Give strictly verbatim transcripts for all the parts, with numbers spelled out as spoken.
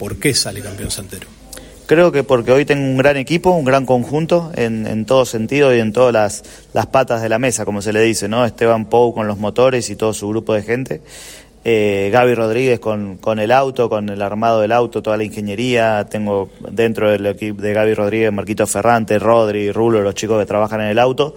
¿Por qué sale campeón Santero? Creo que porque hoy tengo un gran equipo, un gran conjunto en, en todo sentido y en todas las, las patas de la mesa, como se le dice, ¿no? Esteban Pou con los motores y todo su grupo de gente. Eh, Gaby Rodríguez con, con el auto, con el armado del auto, toda la ingeniería. Tengo dentro del equipo de Gaby Rodríguez, Marquito Ferrante, Rodri, Rulo, los chicos que trabajan en el auto.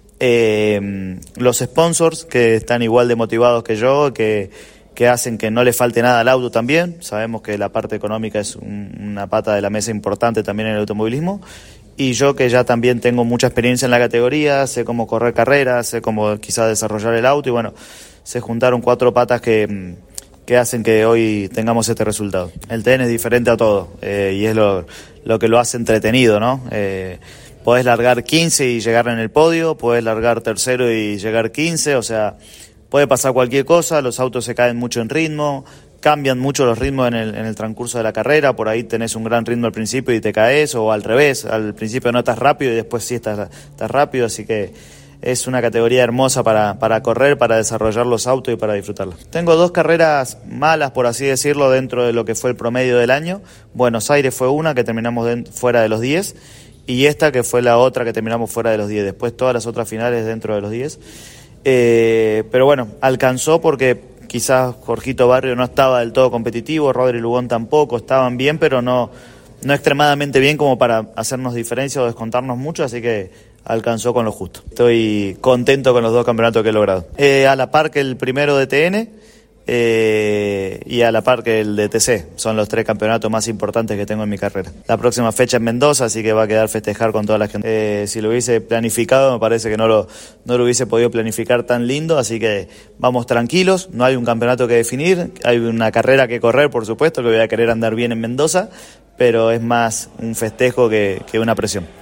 Eh, los sponsors que están igual de motivados que yo, que, que hacen que no le falte nada al auto también. Sabemos que la parte económica es un, una pata de la mesa importante también en el automovilismo. Y yo que ya también tengo mucha experiencia en la categoría, sé cómo correr carreras, sé cómo quizás desarrollar el auto y bueno, se juntaron cuatro patas que, que hacen que hoy tengamos este resultado. El T N es diferente a todo eh, y es lo, lo que lo hace entretenido, ¿no? Eh, podés largar quince y llegar en el podio, podés largar tercero y llegar quince, o sea, puede pasar cualquier cosa, los autos se caen mucho en ritmo, cambian mucho los ritmos en el, en el transcurso de la carrera, por ahí tenés un gran ritmo al principio y te caes, o al revés, al principio no estás rápido y después sí estás, estás rápido, así que es una categoría hermosa para, para correr, para desarrollar los autos y para disfrutarlos. Tengo dos carreras malas, por así decirlo, dentro de lo que fue el promedio del año. Buenos Aires fue una que terminamos de, fuera de los diez, y esta que fue la otra que terminamos fuera de los diez, después todas las otras finales dentro de los diez. Eh, pero bueno, alcanzó porque quizás Jorgito Barrio no estaba del todo competitivo, Rodri Lugón tampoco, estaban bien, pero no, no extremadamente bien como para hacernos diferencia o descontarnos mucho, así que alcanzó con lo justo. Estoy contento con los dos campeonatos que he logrado. Eh, a la par que el primero de T N eh, y a la par que el de T C, son los tres campeonatos más importantes que tengo en mi carrera. La próxima fecha en Mendoza, así que va a quedar festejar con toda la gente. Eh, si lo hubiese planificado, me parece que no lo, no lo hubiese podido planificar tan lindo, así que vamos tranquilos, no hay un campeonato que definir, hay una carrera que correr, por supuesto, que voy a querer andar bien en Mendoza, pero es más un festejo que, que una presión.